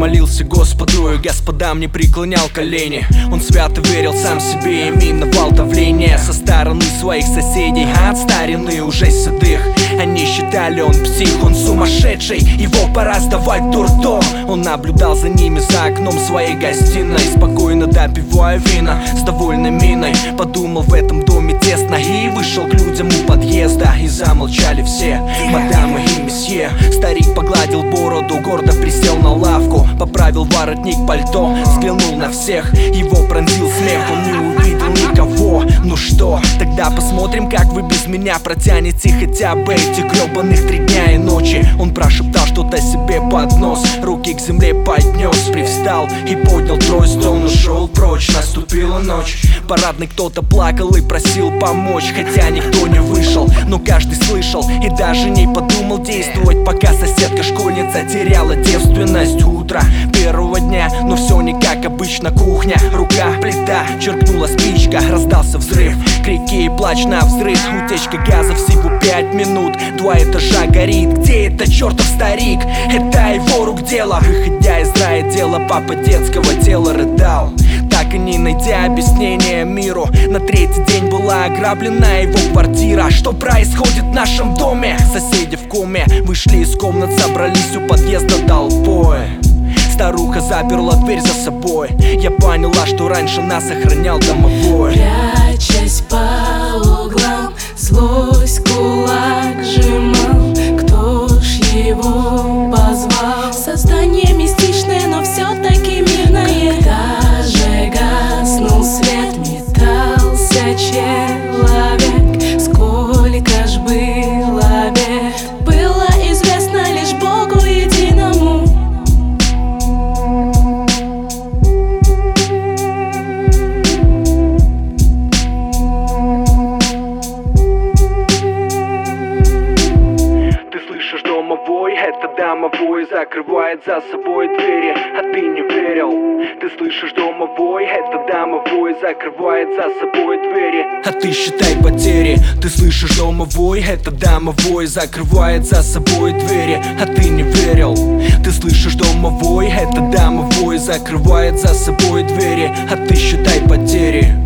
молился Господу, и господам не преклонял колени. Он свято верил сам себе и миновал давление со стороны своих соседей, от старины уже седых. Они считали, он псих, он сумасшедший, его пора сдавать в дурдом. Он наблюдал за ними за окном своей гостиной, спокойно допивая вина с довольной миной. Подумал, в этом доме тесно, и вышел к людям у подъезда. И замолчали все, мадамы и месье. Старик погладил бороду, гордо присел на лавку, поправил воротник пальто, взглянул на всех. Его пронзил смех, он не увидел никого. Ну что, тогда посмотрим, как вы без меня протянете хотя бы эти гребаных 3 дня и ночи. Он прошептал что-то себе под нос, руки к земле поднес, привстал и поднял трость. Он ушел прочь, наступила ночь. Парадный кто-то плакал и просил помочь, хотя никто не вышел, но каждый слышал и даже не подумал действовать, пока соседка-школьница теряла девственность. Утро первого дня, но все не как обычно. Кухня, рука, плита, черкнула спичка, раздался взрыв, крики и плач на взрыв. Утечка газа всего 5 минут, 2 этажа горит. Где это чертов старик? Это его рук дело. Выходя из рая дела, папа детского тела рыдал, так и не найдя объяснения миру. На 3-й день была ограблена его квартира. Что происходит в нашем доме? Соседи в коме вышли из комнат, собрались у подъезда толпой. Старуха заперла дверь за собой. Я поняла, что раньше нас охранял домовой. Прячась по углам, злость кулак сжимал. Кто ж его позвал? Создание мистичное, но все-таки мирное. Когда же гаснул свет, метался человек. Сколько ж было бед, было известно лишь Богу единому. Это домовой закрывает за собой двери, а ты не верил. Ты слышишь, домовой, это домовой закрывает за собой двери, а ты считай потери. Ты слышишь, домовой, это домовой закрывает за собой двери, а ты не верил. Ты слышишь, домовой, это домовой закрывает за собой двери, а ты считай потери.